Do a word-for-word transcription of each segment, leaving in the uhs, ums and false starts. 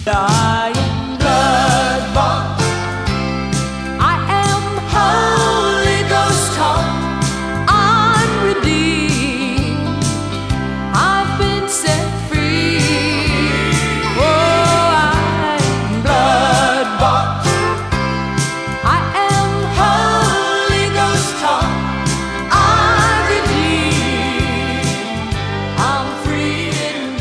I am blood-bought. I am Holy Ghost taught. I'm redeemed. I've been set free. Oh, I am blood-bought. I am Holy Ghost taught. I'm redeemed. I'm free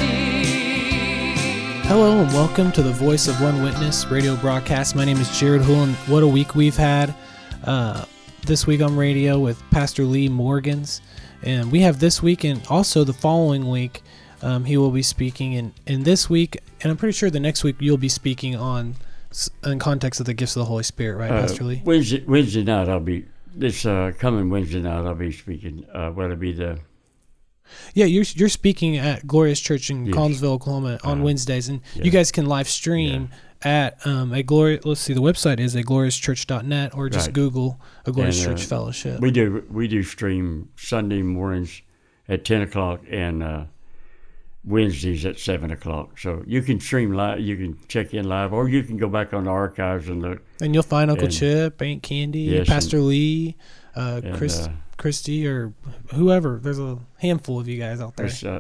indeed. Hello and welcome to the Voice of One Witness radio broadcast. My name is Jared Hull, and what a week we've had. Uh, this week on radio with Pastor Lee Morgans, and we have this week and also the following week um, he will be speaking. And, and this week, and I'm pretty sure the next week you'll be speaking on in context of the gifts of the Holy Spirit, right, uh, Pastor Lee? Wednesday, Wednesday night I'll be this uh, coming Wednesday night I'll be speaking. Uh, will it be the Yeah, you're you're speaking at Glorious Church in Yes. Collinsville, Oklahoma on Uh, Wednesdays, and yeah. you guys can live stream at um a glory. Let's see, the website is a glorious church dot net, or just Right. Google a Glorious And, uh, Church Fellowship. we do we do stream Sunday mornings at ten o'clock and uh, Wednesdays at seven o'clock. So you can stream live, you can check in live, or you can go back on the archives and look. And you'll find Uncle and- Chip, Aunt Candy, Yes, Pastor Lee, uh, and, Chris, uh, Christy, or whoever. There's a handful of you guys out there. It's, uh,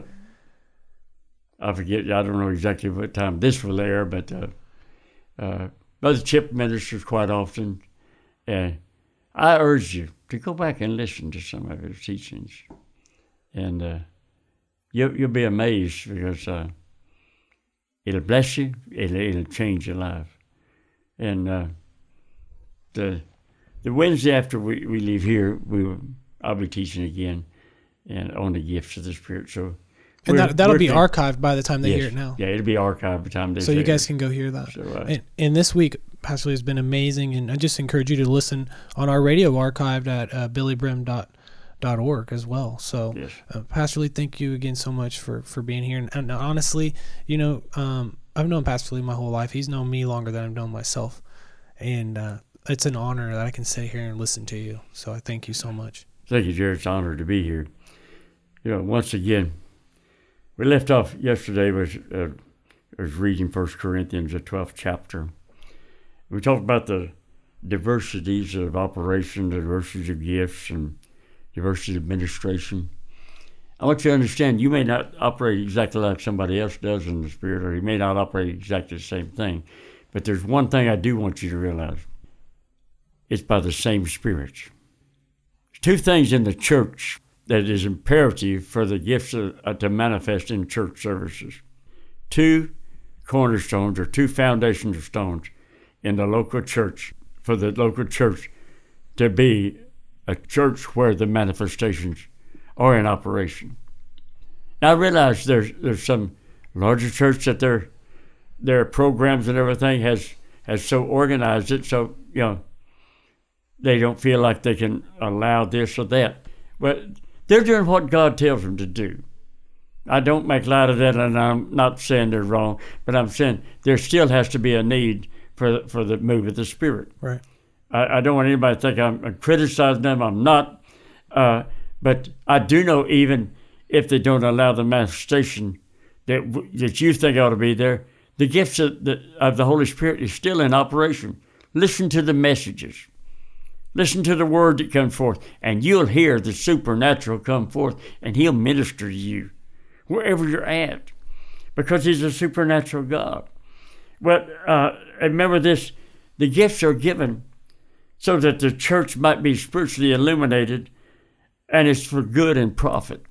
I forget. I don't know exactly what time this will air, but uh, uh, Brother Chip ministers quite often, and I urge you to go back and listen to some of his teachings, and uh, you'll you'll be amazed because uh, it'll bless you. It'll, it'll change your life, and uh, the the Wednesday after we, we leave here, we will, I'll be teaching again, and on the gifts of the Spirit. So. And we're- that, that'll we're be think- archived by the time they Yes. hear it now. Yeah, it'll be archived by the time they So you say guys it. can go hear that. So, uh, And, and this week, Pastor Lee has been amazing, and I just encourage you to listen on our radio archived at uh, billy brim dot org as well. So, Yes. uh, Pastor Lee, thank you again so much for, for being here. And, and honestly, you know, um, I've known Pastor Lee my whole life. He's known me longer than I've known myself. And uh, it's an honor that I can sit here and listen to you. So I thank you so much. Thank you, Jared. It's an honor to be here. You know, once again, we left off yesterday was uh, was reading First Corinthians, the twelfth chapter. We talked about the diversities of operation, the diversities of gifts, and diversity of administration. I want you to understand, you may not operate exactly like somebody else does in the Spirit, or you may not operate exactly the same thing. But there's one thing I do want you to realize. It's by the same Spirit. Two things in the church that is imperative for the gifts of, uh, to manifest in church services. Two cornerstones or two foundations of stones in the local church, for the local church to be a church where the manifestations are in operation. Now I realize there's there's some larger church that their their programs and everything has has so organized it so, you know, they don't feel like they can allow this or that. But they're doing what God tells them to do. I don't make light of that, and I'm not saying they're wrong, but I'm saying there still has to be a need for for the move of the Spirit. Right. I, I don't want anybody to think I'm, I'm criticizing them. I'm not. Uh, but I do know even if they don't allow the manifestation that w- that you think ought to be there, the gifts of the, of the Holy Spirit is still in operation. Listen to the messages. Listen to the word that comes forth, and you'll hear the supernatural come forth, and he'll minister to you wherever you're at, because he's a supernatural God. But uh, remember this, the gifts are given so that the church might be spiritually illuminated, and it's for good and profit.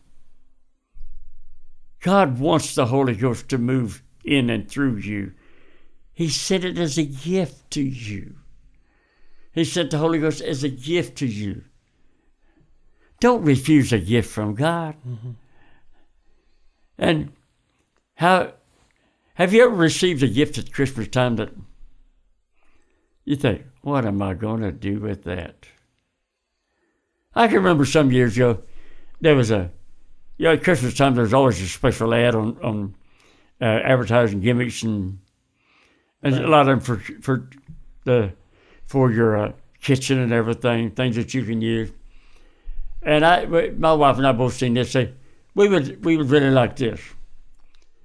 God wants the Holy Ghost to move in and through you. He sent it as a gift to you. He sent the Holy Ghost as a gift to you. Don't refuse a gift from God. Mm-hmm. And how have you ever received a gift at Christmas time that you think, what am I going to do with that? I can remember some years ago, there was a, you know, at Christmas time, there's always a special ad on, on uh, advertising gimmicks, and, and right. a lot of them for, for the, for your uh, kitchen and everything, things that you can use. And I, my wife and I both seen this. Say, we would, we would really like this.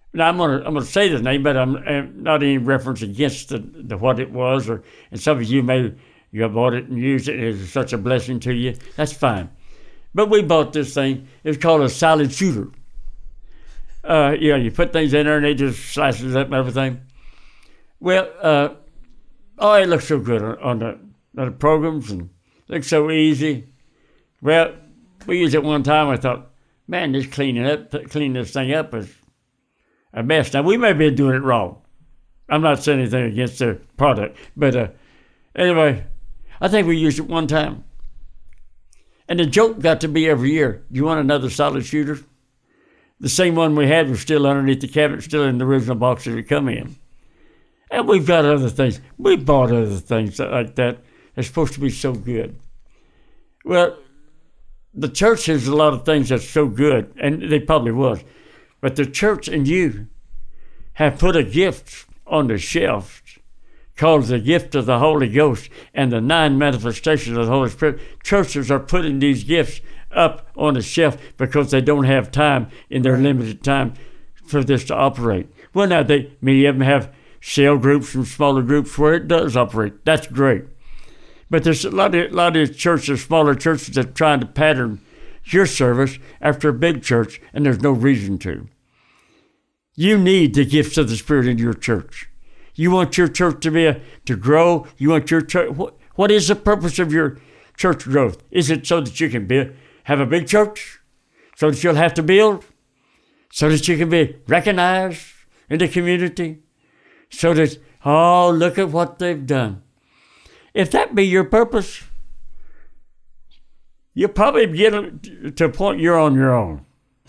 Now I'm gonna I'm gonna say the name, but I'm, I'm not any reference against the, the what it was, or and some of you may you have bought it and used it. It's such a blessing to you. That's fine. But we bought this thing. It's called a solid shooter. Uh, you know, you put things in there and it just slices up and everything. Well, uh, oh, it looks so good on, on, the, on the programs and looks so easy. Well, we used it one time. I thought, man, this cleaning up, cleaning this thing up is a mess. Now, we may be doing it wrong. I'm not saying anything against the product. But uh, anyway, I think we used it one time. And the joke got to be every year, you want another solid shooter? The same one we had was still underneath the cabinet, still in the original box that it come in. And we've got other things. We bought other things like that. They're supposed to be so good. Well, the church has a lot of things that's so good, and they probably was. But the church and you have put a gift on the shelf called the gift of the Holy Ghost and the nine manifestations of the Holy Spirit. Churches are putting these gifts up on the shelf because they don't have time in their limited time for this to operate. Well, now, they many of them have cell groups and smaller groups where it does operate. That's great. But there's a lot of, a lot of churches, smaller churches, that are trying to pattern your service after a big church, and there's no reason to. You need the gifts of the Spirit in your church. You want your church to be a, to grow. You want your church. What, what is the purpose of your church growth? Is it so that you can be, have a big church, so that you'll have to build, so that you can be recognized in the community, so that, oh, look at what they've done? If that be your purpose, you'll probably get to a point you're on your own.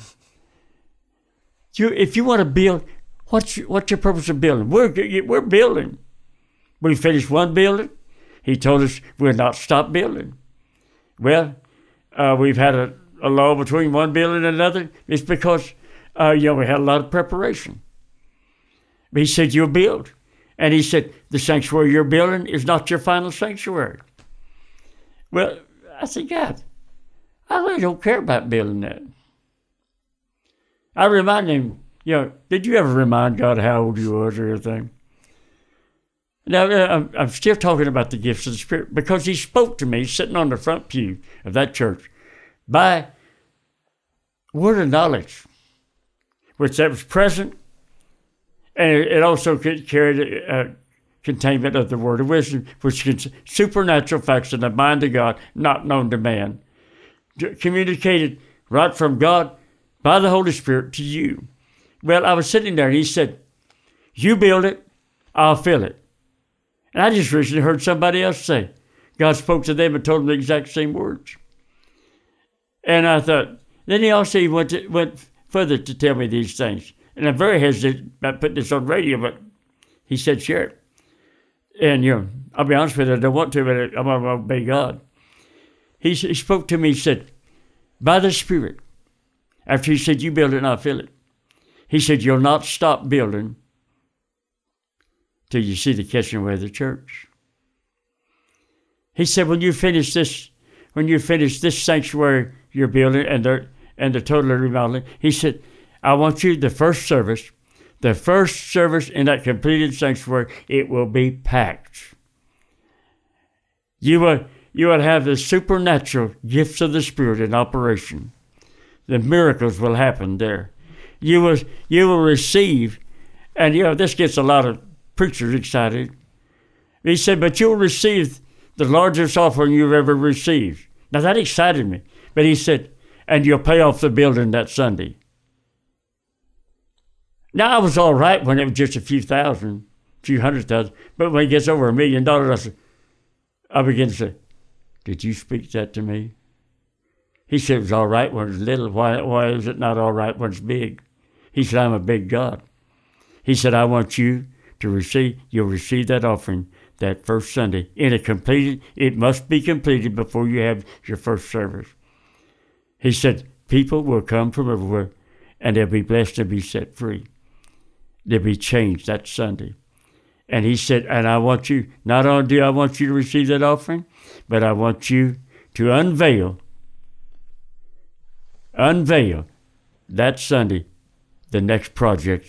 You, if you want to build, what's your, what's your purpose of building? We're we're building. We finished one building. He told us we'll not stop building. Well, uh, we've had a, a lull between one building and another. It's because uh, you know we had a lot of preparation. He said you'll build, and he said the sanctuary you're building is not your final sanctuary. Well, I said, God, I really don't care about building that. I remind him, you know, did you ever remind God how old you was or anything? Now, I'm, I'm still talking about the gifts of the Spirit because he spoke to me sitting on the front pew of that church by word of knowledge, which that was present, and it also carried a containment of the word of wisdom, which is supernatural facts in the mind of God, not known to man, communicated right from God by the Holy Spirit to you. Well, I was sitting there, and he said, you build it, I'll fill it. And I just recently heard somebody else say, God spoke to them and told them the exact same words. And I thought, then he also went, to, went further to tell me these things. And I'm very hesitant about putting this on radio, but he said, share it. And, you know, I'll be honest with you, I don't want to, but I'm going to obey God. He, he spoke to me, he said, by the Spirit, after he said, you build it and I'll fill it. He said, you'll not stop building till you see the catching away of the church. He said, when you finish this, when you finish this sanctuary you're building and the, and the total remodeling, he said, I want you, the first service, the first service in that completed sanctuary, it will be packed. You will, you will have the supernatural gifts of the Spirit in operation. The miracles will happen there. You will, you will receive, and you know, this gets a lot of preachers excited. He said, but you'll receive the largest offering you've ever received. Now that excited me. But he said, and you'll pay off the building that Sunday. Now I was all right when it was just a few thousand, a few hundred thousand. But when it gets over a million dollars, I said, I begin to say, did you speak that to me? He said it was all right when it's little. Why, why is it not all right when it's big? He said, I'm a big God. He said, I want you to receive, you'll receive that offering that first Sunday. In a completed, it must be completed before you have your first service. He said, people will come from everywhere and they'll be blessed and be set free. They'll be changed that Sunday. And he said, and I want you, not only do I want you to receive that offering, but I want you to unveil Unveil that Sunday the next project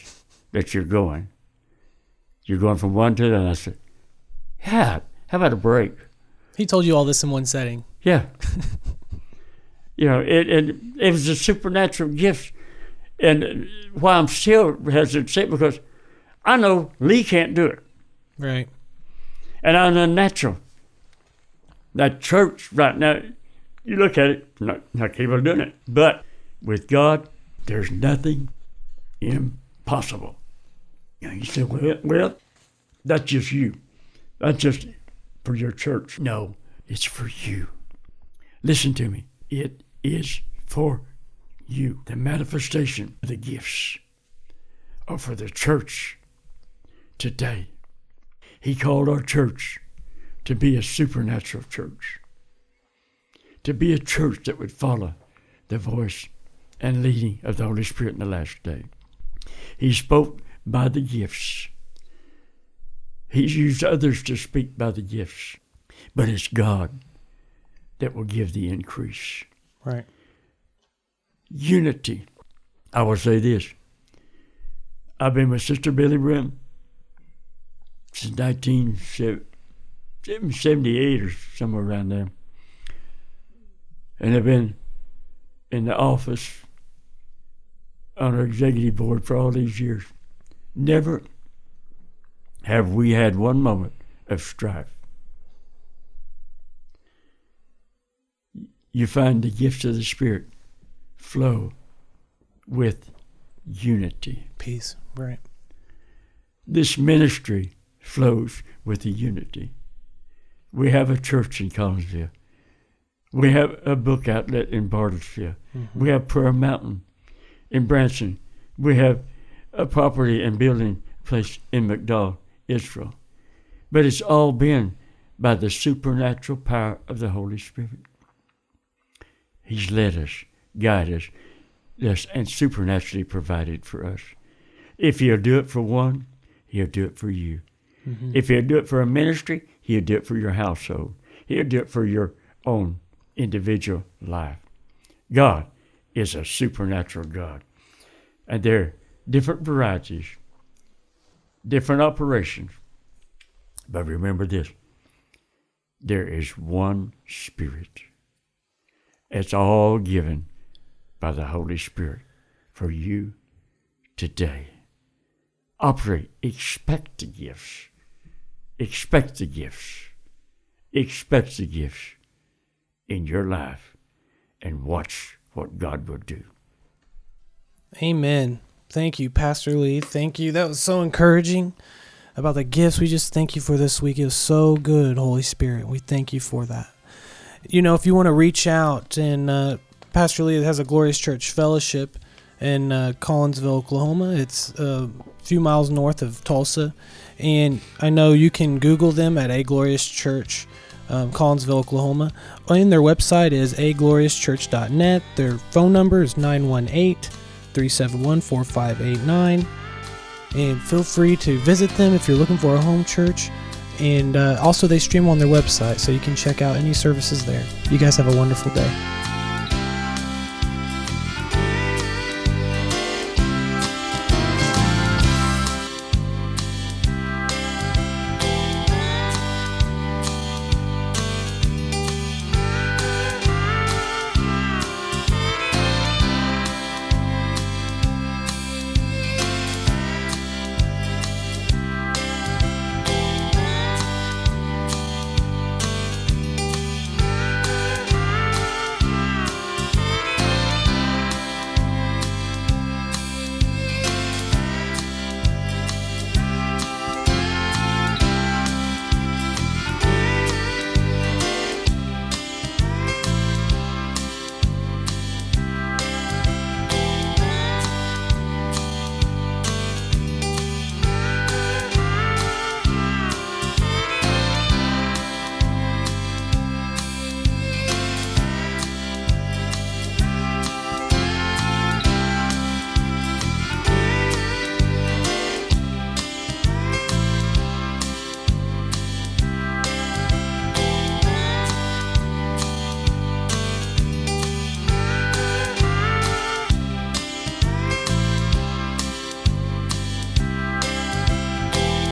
that you're going. You're going from one to the other. I said, yeah, how about a break? He told you all this in one setting. Yeah. You know, it, it, it was a supernatural gift. And why I'm still hesitant to say it, because I know Lee can't do it. Right. And I'm unnatural. That church right now, you look at it, not, not capable of doing it. But with God, there's nothing impossible. You know, you say, well, well, that's just you. That's just for your church. No, it's for you. Listen to me. It is for you. The manifestation of the gifts are for the church today. He called our church to be a supernatural church, to be a church that would follow the voice and leading of the Holy Spirit in the last day. He spoke by the gifts. He's used others to speak by the gifts, but it's God that will give the increase. Right. Unity. I will say this. I've been with Sister Billy Brim since nineteen seventy-eight or somewhere around there. And I've been in the office on our executive board for all these years. Never have we had one moment of strife. You find the gifts of the Spirit flow with unity. Peace, right. This ministry flows with the unity. We have a church in Collinsville. We have a book outlet in Bartlesville. Mm-hmm. We have Prayer Mountain in Branson. We have a property and building place in McDowell, Israel. But it's all been by the supernatural power of the Holy Spirit. He's led us, guided us, yes, and supernaturally provided for us. If he'll do it for one, he'll do it for you. Mm-hmm. If he'll do it for a ministry, he'll do it for your household. He'll do it for your own individual life. God is a supernatural God. And there are different varieties, different operations. But remember this, there is one Spirit. It's all given by the Holy Spirit for you today. Operate, expect the gifts. Expect the gifts. Expect the gifts in your life and watch what God will do. Amen. Thank you, Pastor Lee. Thank you. That was so encouraging about the gifts. We just thank you for this week. It was so good, Holy Spirit. We thank you for that. You know, if you want to reach out, and uh, Pastor Lee has a Glorious Church Fellowship in uh, Collinsville, Oklahoma. It's a few miles north of Tulsa. And I know you can Google them at A Glorious Church, um, Collinsville, Oklahoma. And their website is a glorious church dot net. Their phone number is nine one eight, three seven one, four five eight nine. And feel free to visit them if you're looking for a home church. And uh, also they stream on their website, so you can check out any services there. You guys have a wonderful day.